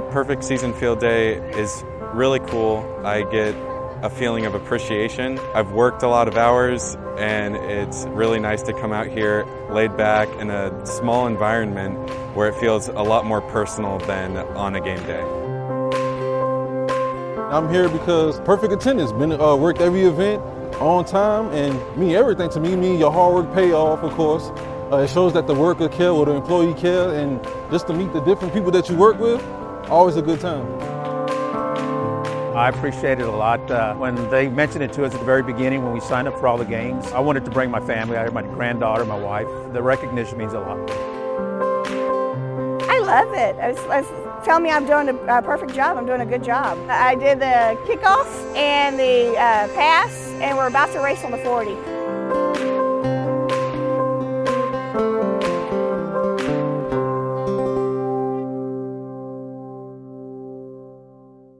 Perfect Season Field Day is really cool. I get a feeling of appreciation. I've worked a lot of hours, and it's really nice to come out here laid back in a small environment where it feels a lot more personal than on a game day. I'm here because perfect attendance. Worked every event on time, and everything to me, your hard work pay off, of course. It shows that the worker care or the employee care, and just to meet the different people that you work with, always a good time. I appreciate it a lot. When they mentioned it to us at the very beginning when we signed up for all the games, I wanted to bring my family. I had my granddaughter, my wife. The recognition means a lot. I love it. Tell me I'm doing a perfect job. I'm doing a good job. I did the kickoff and the pass, and we're about to race on the 40.